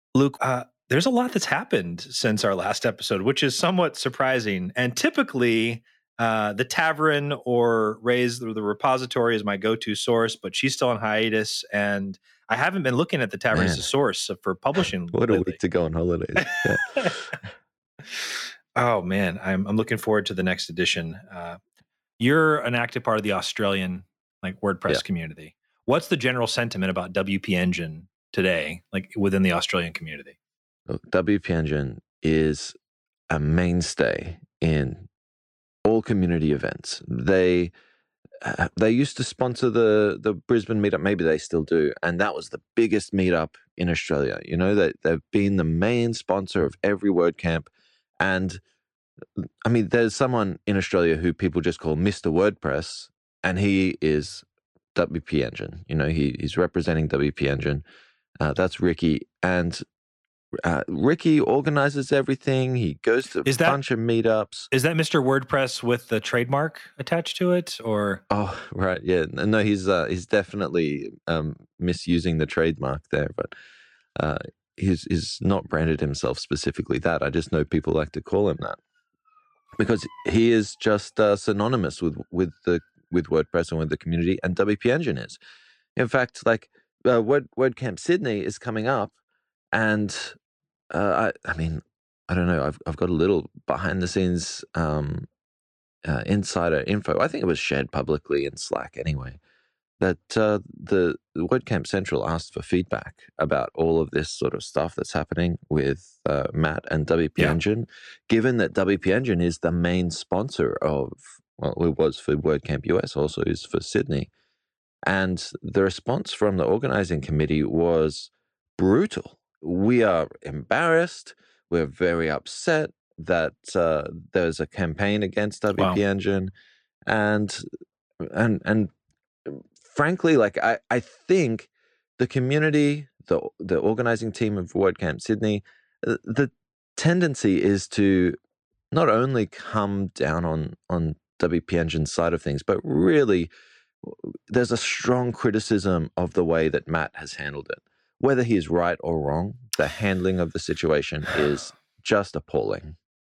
Luke, there's a lot that's happened since our last episode, which is somewhat surprising. And typically, the Tavern or Raise the Repository is my go-to source, but she's still on hiatus, and I haven't been looking at the Tavern as a source for publishing. What lately. a week to go on holidays! Yeah. Oh man, I'm looking forward to the next edition. You're an active part of the Australian WordPress community. What's the general sentiment about WP Engine today, within the Australian community? WP Engine is a mainstay in all community events. They used to sponsor the Brisbane meetup. Maybe they still do, and that was the biggest meetup in Australia. You know, they've been the main sponsor of every WordCamp, and I mean, there's someone in Australia who people just call Mr. WordPress, and he is WP Engine. You know, he's representing WP Engine. That's Ricky, and Ricky organizes everything. He goes to a bunch of meetups. Is that Mr. WordPress with the trademark attached to it, or? Oh, right, yeah. No, he's definitely misusing the trademark there, but he's not branded himself specifically that. I just know people like to call him that because he is just synonymous with WordPress and with the community, and WP Engine is. In fact, WordCamp Sydney is coming up, and I mean, I don't know. I've got a little behind the scenes insider info. I think it was shared publicly in Slack anyway, that the WordCamp Central asked for feedback about all of this sort of stuff that's happening with Matt and WP Engine, given that WP Engine is the main sponsor of, well, it was for WordCamp US, also is for Sydney. And the response from the organizing committee was brutal. We are embarrassed. We're very upset that there's a campaign against WP Engine, and frankly, I think the community, the organizing team of WordCamp Sydney, the tendency is to not only come down on WP Engine's side of things, but really there's a strong criticism of the way that Matt has handled it. Whether he is right or wrong, the handling of the situation is just appalling.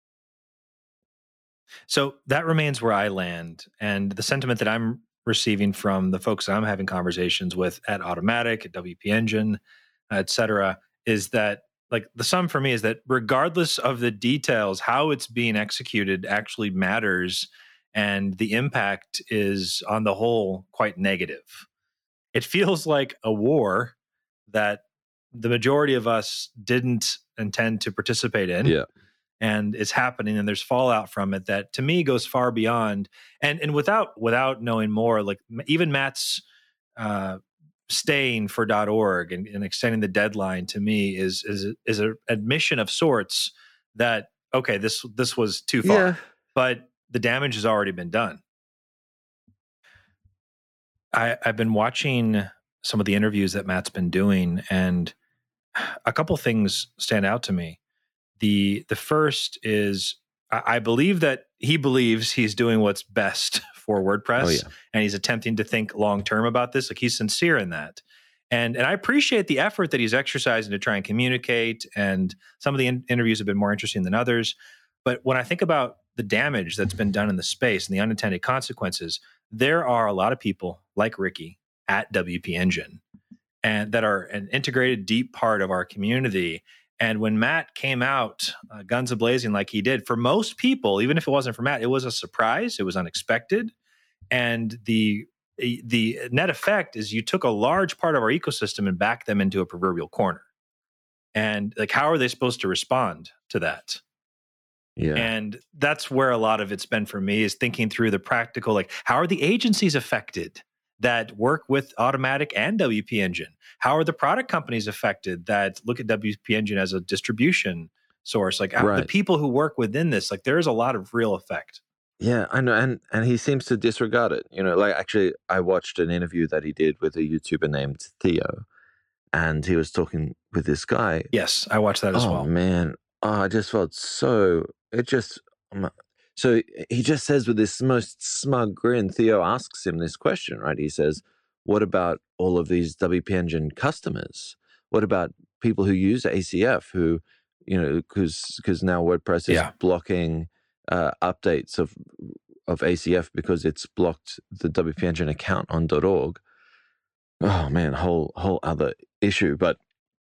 So that remains where I land. And the sentiment that I'm receiving from the folks I'm having conversations with at Automattic, at WP Engine, et cetera, is that the sum for me is that regardless of the details, how it's being executed actually matters. And the impact is, on the whole, quite negative. It feels like a war that the majority of us didn't intend to participate in. Yeah. And it's happening, and there's fallout from it that, to me, goes far beyond. And without knowing more, even Matt's staying for .org and extending the deadline, to me is an admission of sorts that, okay, this was too far, but the damage has already been done. I've been watching some of the interviews that Matt's been doing, and a couple things stand out to me. The first is, I believe that he believes he's doing what's best for WordPress, and he's attempting to think long term about this. He's sincere in that, and I appreciate the effort that he's exercising to try and communicate. And some of the interviews have been more interesting than others. But when I think about the damage that's been done in the space and the unintended consequences, there are a lot of people like Ricky at WP Engine, and that are an integrated, deep part of our community. And when Matt came out guns a-blazing like he did, for most people, even if it wasn't for Matt, it was a surprise. It was unexpected. And the net effect is you took a large part of our ecosystem and backed them into a proverbial corner. And how are they supposed to respond to that? Yeah. And that's where a lot of it's been for me, is thinking through the practical, how are the agencies affected that work with Automattic and WP Engine? How are the product companies affected that look at WP Engine as a distribution source? The people who work within this, there is a lot of real effect. Yeah, I know. And he seems to disregard it. Actually, I watched an interview that he did with a YouTuber named Theo, and he was talking with this guy. Yes, I watched that as well. Oh, man. I just felt so he just says with this most smug grin, Theo asks him this question, right? He says, what about all of these WP Engine customers? What about people who use ACF who, because now WordPress is Yeah. blocking updates of ACF because it's blocked the WP Engine account on .org. Oh man, whole other issue. But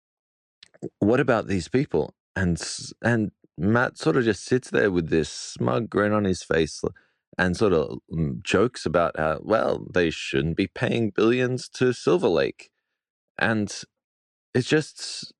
what about these people? And Matt sort of just sits there with this smug grin on his face and sort of jokes about how, well, they shouldn't be paying billions to Silver Lake. And it's just,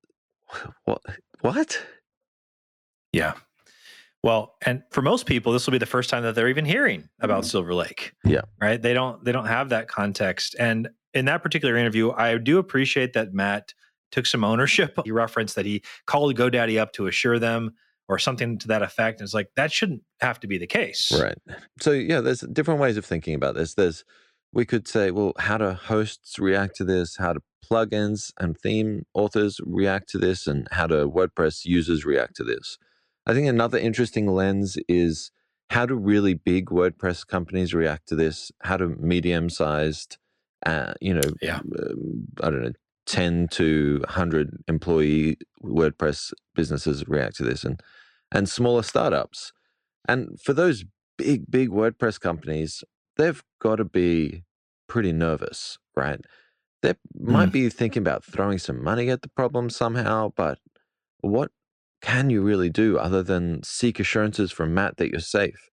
what? Yeah. Well, and for most people, this will be the first time that they're even hearing about Silver Lake. Yeah. Right. They don't have that context. And in that particular interview, I do appreciate that Matt took some ownership. He referenced that he called GoDaddy up to assure them or something to that effect. And it's like, that shouldn't have to be the case. Right. So yeah, there's different ways of thinking about this. We could say, well, how do hosts react to this? How do plugins and theme authors react to this? And how do WordPress users react to this? I think another interesting lens is how do really big WordPress companies react to this? How do medium-sized, I don't know, 10 to 100 employee WordPress businesses react to this, and smaller startups? And for those big WordPress companies, they've got to be pretty nervous, right? They might be thinking about throwing some money at the problem somehow, but what can you really do other than seek assurances from Matt that you're safe?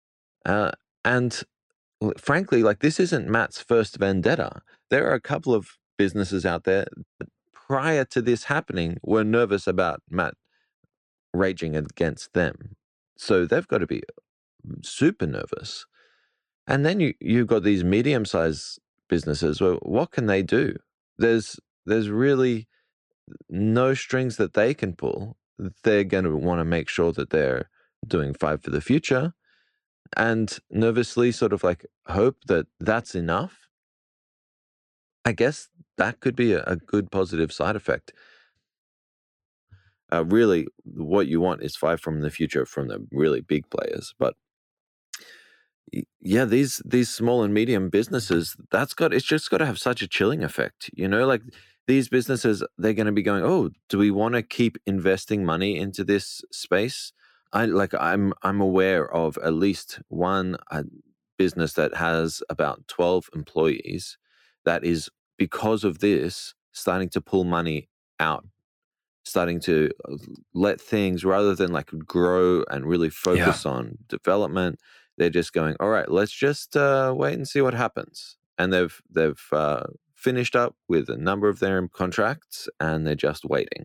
And frankly, like, this isn't Matt's first vendetta. There are a couple of businesses out there that prior to this happening were nervous about Matt raging against them. So they've got to be super nervous. And then you've got these medium-sized businesses. Well, what can they do? There's really no strings that they can pull. They're going to want to make sure that they're doing fine for the future, and nervously sort of like hope that that's enough. I guess that could be a good positive side effect. Really, what you want is five from the future from the really big players. But yeah, these small and medium businesses, it's just got to have such a chilling effect. Like, these businesses, they're going to be going, oh, do we want to keep investing money into this space? I'm aware of at least one business that has about 12 employees that is, because of this, starting to pull money out, starting to let things, rather than like grow and really focus on development, they're just going, all right, let's just wait and see what happens. And they've finished up with a number of their contracts, and they're just waiting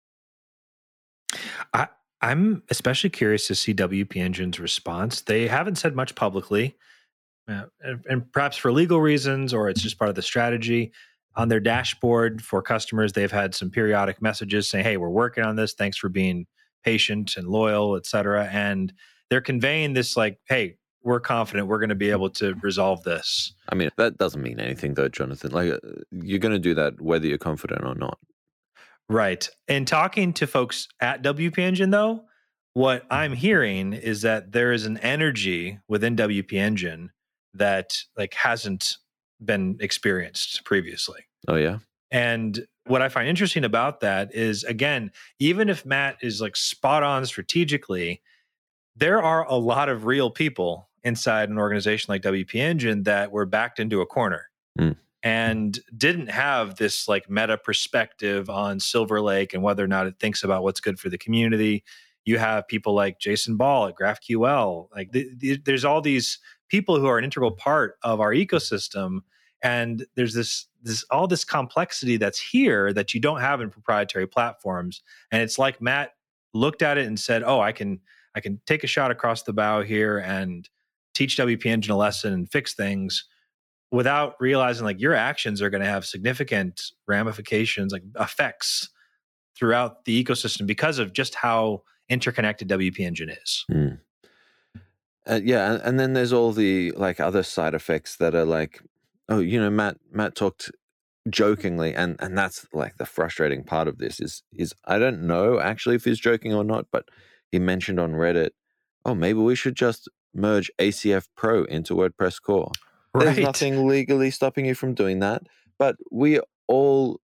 now. I'm especially curious to see WP Engine's response. They haven't said much publicly, and perhaps for legal reasons, or it's just part of the strategy. On their dashboard for customers, they've had some periodic messages saying, hey, we're working on this. Thanks for being patient and loyal, et cetera. And they're conveying this like, hey, we're confident we're going to be able to resolve this. I mean, that doesn't mean anything though, Jonathan. Like, you're going to do that whether you're confident or not. Right. And talking to folks at WP Engine, though, what I'm hearing is that there is an energy within WP Engine that like hasn't been experienced previously. Oh, yeah. And what I find interesting about that is, again, even if Matt is like spot on strategically, there are a lot of real people inside an organization like WP Engine that were backed into a corner and didn't have this like meta perspective on Silver Lake and whether or not it thinks about what's good for the community. You have people like Jason Ball at GraphQL. Like there's all these people who are an integral part of our ecosystem, and there's this all this complexity that's here that you don't have in proprietary platforms. And it's like Matt looked at it and said, "Oh, I can take a shot across the bow here and teach WP Engine a lesson and fix things," without realizing like your actions are going to have significant ramifications, like effects throughout the ecosystem because of just how interconnected WP Engine is. Yeah, and then there's all the like other side effects that are like, oh, Matt talked jokingly, and that's like the frustrating part of this is I don't know actually if he's joking or not, but he mentioned on Reddit, oh, maybe we should just merge ACF Pro into WordPress Core. Right. There's nothing legally stopping you from doing that, but we all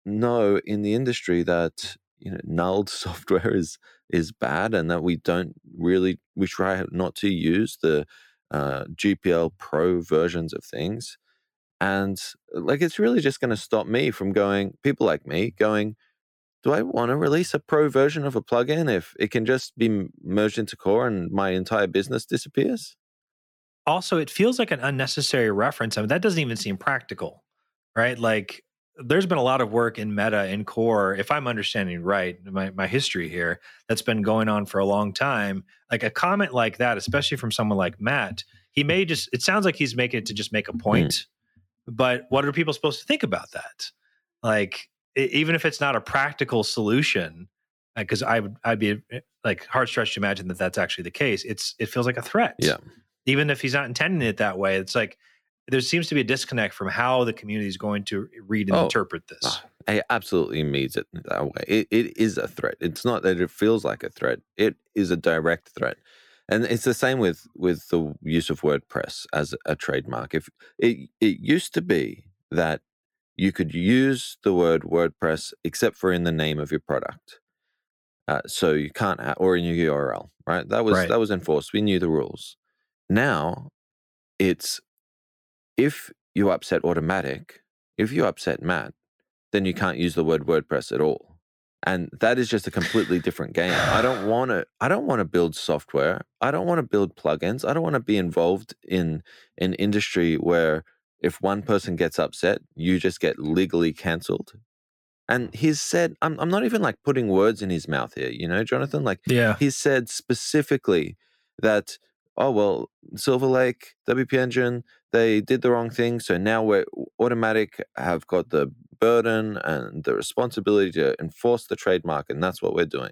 know in the industry that nulled software is bad, and that we try not to use the GPL Pro versions of things. And like, it's really just going to stop me from people like me going, do I want to release a pro version of a plugin if it can just be merged into core and my entire business disappears? Also, it feels like an unnecessary reference. I mean, that doesn't even seem practical, right? Like, there's been a lot of work in Meta and Core, if I'm understanding right, my history here, that's been going on for a long time. Like a comment like that, especially from someone like Matt, it sounds like he's making it to just make a point. But what are people supposed to think about that? Like, even if it's not a practical solution, because I'd be like hard stretched to imagine that that's actually the case. It feels like a threat. Yeah. Even if he's not intending it that way, it's like there seems to be a disconnect from how the community is going to read and interpret this. It absolutely means it that way. It is a threat. It's not that it feels like a threat. It is a direct threat. And it's the same with the use of WordPress as a trademark. If it used to be that you could use the word WordPress except for in the name of your product. So you can't, or in your URL, right? That was enforced. We knew the rules. Now, it's if you upset Automattic, if you upset Matt, then you can't use the word WordPress at all. And that is just a completely different game. I don't want to build software. I don't want to build plugins. I don't want to be involved in an industry where if one person gets upset, you just get legally cancelled. And he's said, I'm not even like putting words in his mouth here, Jonathan? Like, he's said specifically that, oh, well, Silver Lake, WP Engine, they did the wrong thing. So now we're Automattic have got the burden and the responsibility to enforce the trademark. And that's what we're doing.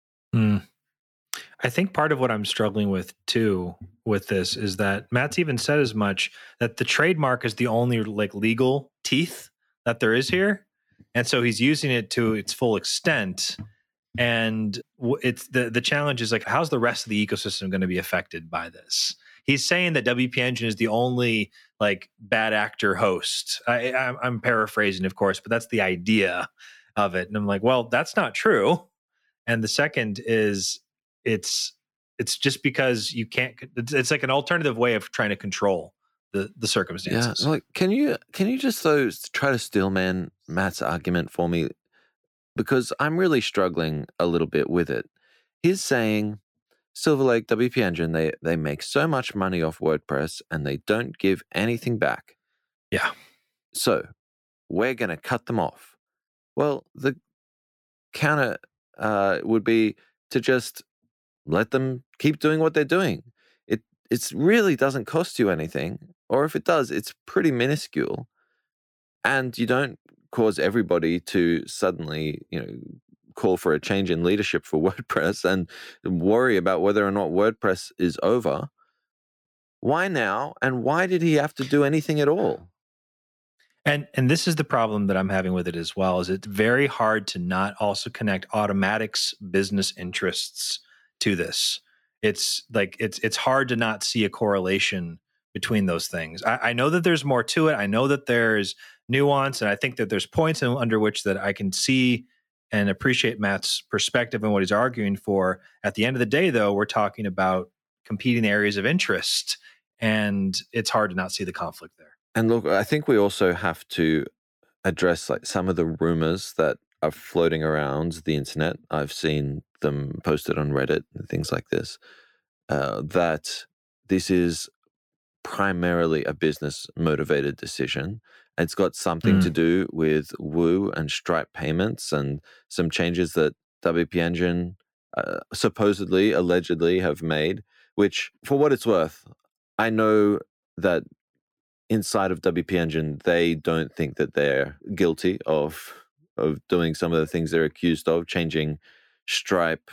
I think part of what I'm struggling with too with this is that Matt's even said as much, that the trademark is the only like legal teeth that there is here. And so he's using it to its full extent. And it's the challenge is like, how's the rest of the ecosystem going to be affected by this? He's saying that WP Engine is the only like bad actor host. I'm paraphrasing, of course, but that's the idea of it. And I'm like, well, that's not true. And the second is it's just because you can't. It's like an alternative way of trying to control the circumstances. Yeah, like can you just try to steelman Matt's argument for me, because I'm really struggling a little bit with it. He's saying Silver Lake, WP Engine, they make so much money off WordPress and they don't give anything back. Yeah. So we're going to cut them off. Well, the counter would be to just let them keep doing what they're doing. It really doesn't cost you anything, or if it does, it's pretty minuscule, and you don't cause everybody to suddenly, call for a change in leadership for WordPress and worry about whether or not WordPress is over. Why now? And why did he have to do anything at all? And this is the problem that I'm having with it as well, is it's very hard to not also connect Automattic's business interests to this. It's like it's hard to not see a correlation between those things. I know that there's more to it. I know that there's nuance, and I think that there's points under which that I can see and appreciate Matt's perspective and what he's arguing for. At the end of the day, though, we're talking about competing areas of interest, and it's hard to not see the conflict there. And look, I think we also have to address like some of the rumors that are floating around the internet. I've seen them posted on Reddit and things like this, that this is primarily a business motivated decision. It's got something to do with Woo and Stripe payments and some changes that WP Engine supposedly, allegedly have made, which, for what it's worth, I know that inside of WP Engine, they don't think that they're guilty of doing some of the things they're accused of, changing Stripe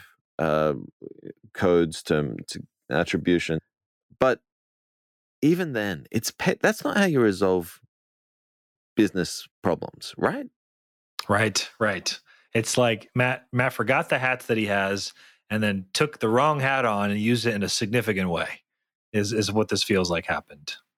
codes to attribution. But even then, that's not how you resolve business problems, right? Right. It's like Matt forgot the hats that he has and then took the wrong hat on and used it in a significant way, is what this feels like happened.